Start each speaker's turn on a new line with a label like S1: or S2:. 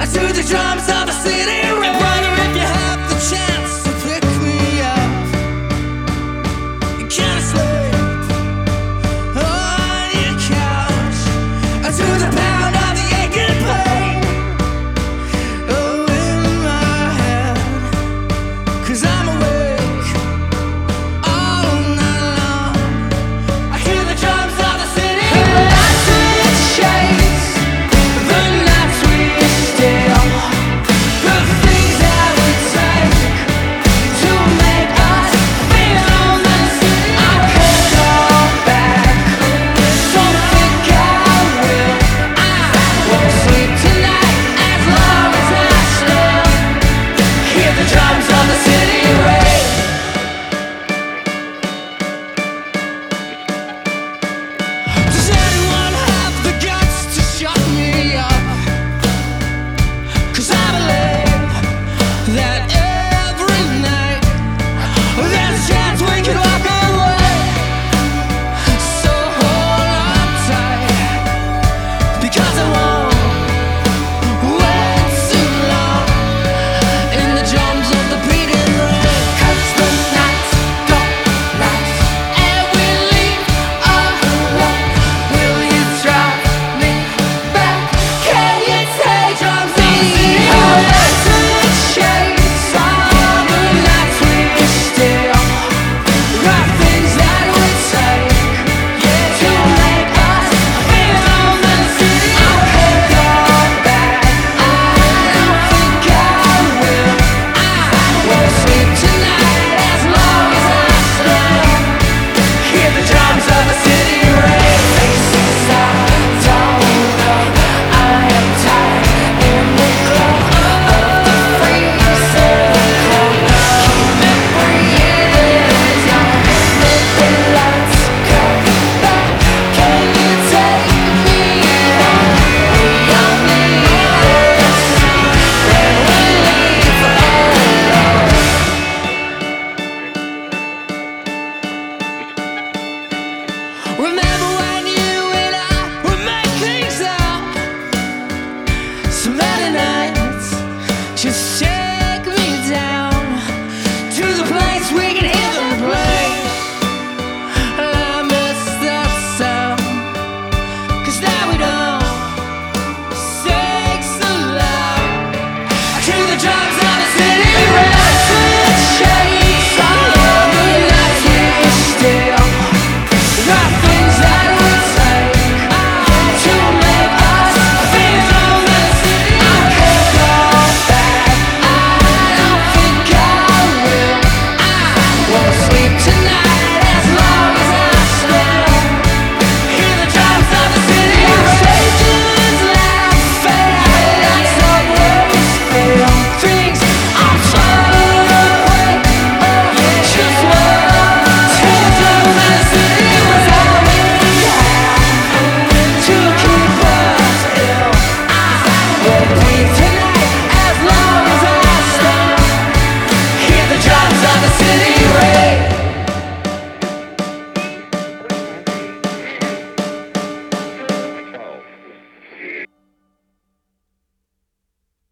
S1: to the drums of the city. And brother, if you have the chance to pick me up, you can't sleep on your couch. To the pound of the aching pain, oh, in my head. 'Cause I'm awake all night long. I hear the drums of the city. The nights we chase, the nights we steal, the things that we take to make us feel this. I could go back, don't think I will. I won't sleep tonight as long as I still hear the drums of the city ring. Does anyone have the guts to shut me up? 'Cause I believe that every night there's a chance we can walk away. So hold on tight, because I won't wait too long in the drums of the beating rain. 'Cause the nights don't last and we leave alone. Will you drive me back? Can you take drums of the city? Oh, nights we chase, all the nights we steal, right things that we take to make us feel the city. I could go back, I don't think I will. I won't sleep tonight as long as I still hear the drums of the city ring. Faces I don't know, I am tired in the glow of the freezing cold. Keep me breathing as long as the lights come back. Can you take me home? We all need this, then we leave alone. Remember when you and I would make things up? So many nights just